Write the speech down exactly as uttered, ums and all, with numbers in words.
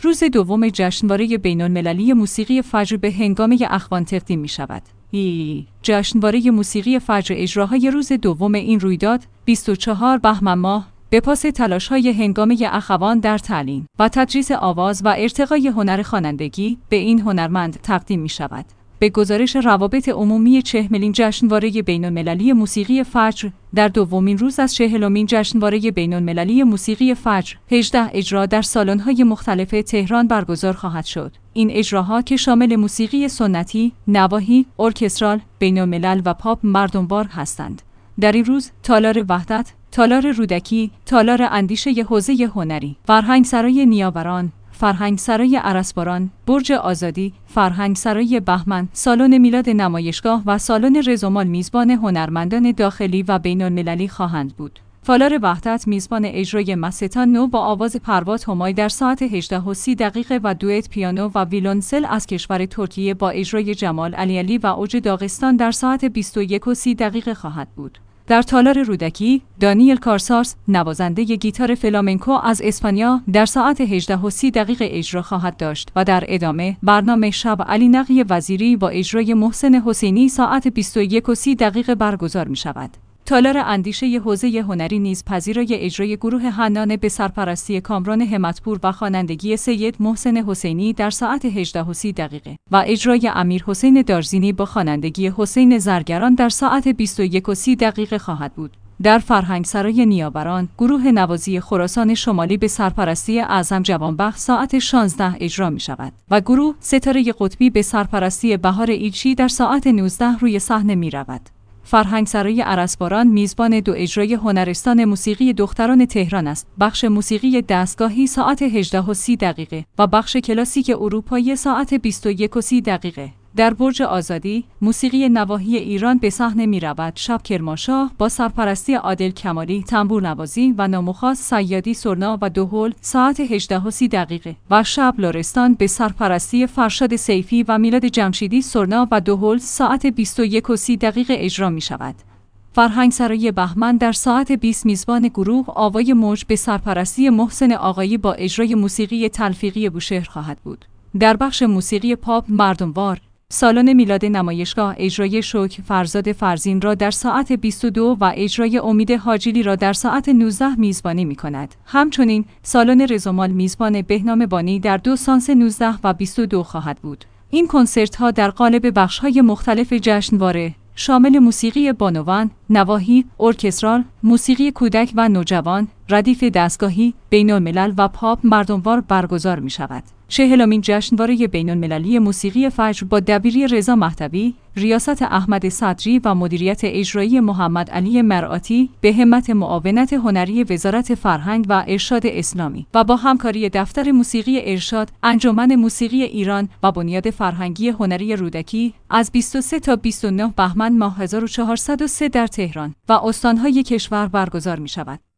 روز دوم جشنواره بین‌المللی موسیقی فجر به هنگامه اخوان تقدیم می شود. ای جشنواره موسیقی فجر اجراهای روز دوم این رویداد بیست و چهارم بهمن ماه به پاس تلاش‌های هنگامه اخوان در تعلیم و تدریس آواز و ارتقای هنر خوانندگی به این هنرمند تقدیم می شود. به گزارش روابط عمومی چهلمین جشنواره بین‌المللی موسیقی فجر، در دومین روز از چهلمین جشنواره بین‌المللی موسیقی فجر، هجده اجرا در سالن‌های مختلف تهران برگزار خواهد شد. این اجراها که شامل موسیقی سنتی، نواحی، ارکسترال، بین‌الملل و پاپ مردم‌وار هستند. در این روز تالار وحدت، تالار رودکی، تالار اندیشه حوزه هنری، فرهنگ سرای نیاوران، فرهنگ سرای ارسباران، برج آزادی، فرهنگ سرای بهمن، سالن میلاد نمایشگاه و سالن رزومال میزبان هنرمندان داخلی و بین‌المللی خواهند بود. تالار وحدت میزبان اجرای مستان نو با آواز پروات همای در ساعت هجده و سی دقیقه و دوئت پیانو و ویولنسل از کشور ترکیه با اجرای جمال علیعلی و اوج داغستان در ساعت بیست و یک و سی دقیقه خواهد بود. در تالار رودکی، دانیل کارسارس، نوازنده گیتار فلامنکو از اسپانیا، در ساعت هجده و سی دقیقه اجرا خواهد داشت و در ادامه برنامه شب علی نقی وزیری با اجرای محسن حسینی ساعت بیست و یک و سی دقیقه برگزار می شود. تالار اندیشه حوزه هنری نیز پذیرای اجرای گروه حنانه به سرپرستی کامران همتپور و خوانندگی سید محسن حسینی در ساعت هجده و سی دقیقه و اجرای امیر حسین دارزینی با خوانندگی حسین زرگران در ساعت بیست و یک و سی دقیقه خواهد بود. در فرهنگ سرای نیاوران، گروه نوازی خراسان شمالی به سرپرستی اعظم جوانبخت ساعت شانزده اجرا می شود و گروه ستاره قطبی به سرپرستی بهار ایلچی در ساعت نوزده روی صحنه می رود. فرهنگ سرای ارسباران میزبان دو اجرای هنرستان موسیقی دختران تهران است. بخش موسیقی دستگاهی ساعت هجده و سی دقیقه و بخش کلاسیک اروپایی ساعت بیست و یک و سی دقیقه. در برج آزادی، موسیقی نواحی ایران به صحنه می رود. شب کرمانشاه با سرپرستی عادل کمالی، تنبور نوازی و نامخواست سیادی سرنا و دهل ساعت هجده و سی دقیقه و شب لرستان به سرپرستی فرشاد سیفی و میلاد جمشیدی سرنا و دهل ساعت بیست و یک و سی دقیقه اجرا می شود. فرهنگ سرای بهمن در ساعت بیست میزبان گروه آوای موج به سرپرستی محسن آقایی با اجرای موسیقی تلفیقی بوشهر خواهد بود. در بخش موسیقی پاپ مردم‌وار، سالن میلاد نمایشگاه اجرای شکر فرزاد فرزین را در ساعت بیست و دو و اجرای امید حاجیلی را در ساعت نوزده میزبانی می کند. همچنین سالن رزومال میزبان بهنام بانی در دو سانس نوزده و بیست و دو خواهد بود. این کنسرت ها در قالب بخش های مختلف جشنواره شامل موسیقی بانوان، نواحی، ارکسترال، موسیقی کودک و نوجوان، ردیف دستگاهی، بین‌الملل و پاپ مردم‌وار برگزار می شود. چهلمین جشنواره بین‌المللی موسیقی فجر با دبیری رضا مهدوی، ریاست احمد صدری و مدیریت اجرایی محمد علی مرآتی به همت معاونت هنری وزارت فرهنگ و ارشاد اسلامی و با همکاری دفتر موسیقی ارشاد، انجمن موسیقی ایران و بنیاد فرهنگی هنری رودکی از بیست و سه تا بیست و نه بهمن ماه هزار و چهارصد و سه در تهران و استان‌های کشور برگزار می‌شود.